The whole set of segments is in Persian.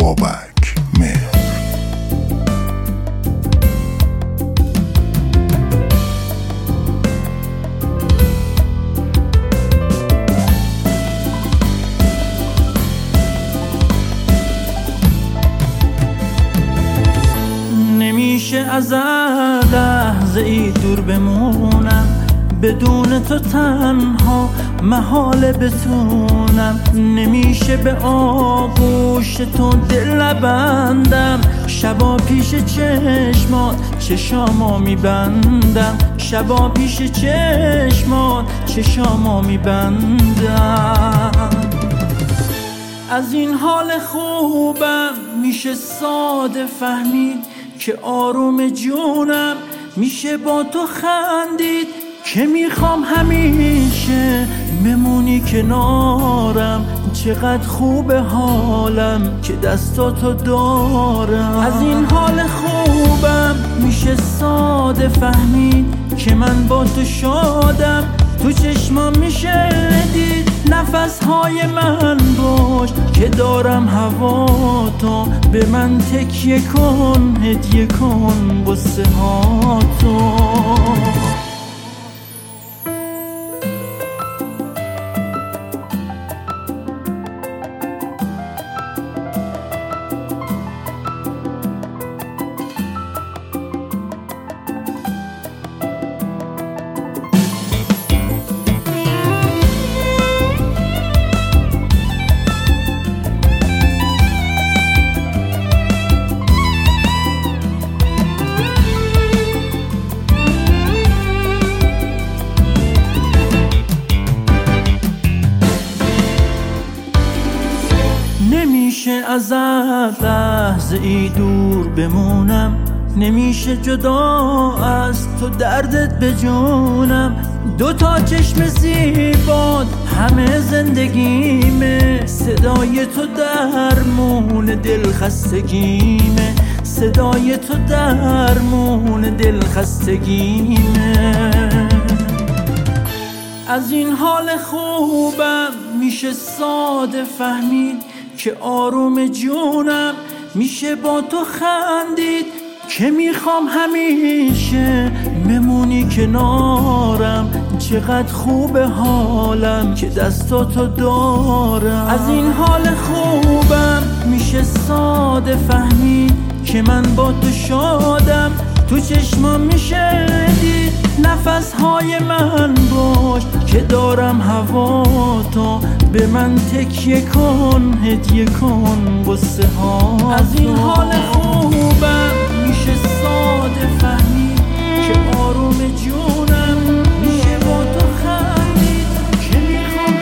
بابک مهر. نمیشه از لحظه ای دور بمونم، بدون تو تنها محاله بتونم. نمیشه به آغوش تو دل نبندم، شبا پیش چشمات چشامو میبندم، شبا پیش چشمات چشامو میبندم. از این حال خوبم میشه ساده فهمید که آروم جونم، میشه با تو خندید که میخوام همیشه بمونی کنارم. چقدر خوب حالم که دستاتو دارم. از این حال خوبم میشه ساده فهمید که من با تو شادم. تو چشمام میشه دید نفسهای من باش که دارم هوا تو. به من تکیه کن، هدیه کن قصه ها تو. نمیشه از لحظه ای دور بمونم، نمیشه جدا از تو دردت بجونم. دوتا چشم زیبات همه زندگیمه، صدای تو درمون دل خستگیمه، صدای تو درمون دل خستگیمه. از این حال خوبم میشه ساده فهمید که آروم جونم، میشه با تو خندید که میخوام همیشه بمونی کنارم. چقدر خوب حالم که دستاتو دارم. از این حال خوبم میشه ساده فهمید که من با تو شادم. تو چشمام میشه دید نفسهای من باش که دارم هوا تو. به من تکیه کن، هدیه کن قصه ها. از این حال خوبم میشه ساده فهمید که آروم جونم، میشه با تو خندید که میخوام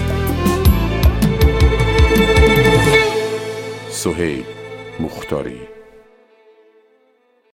سهیل مختاری.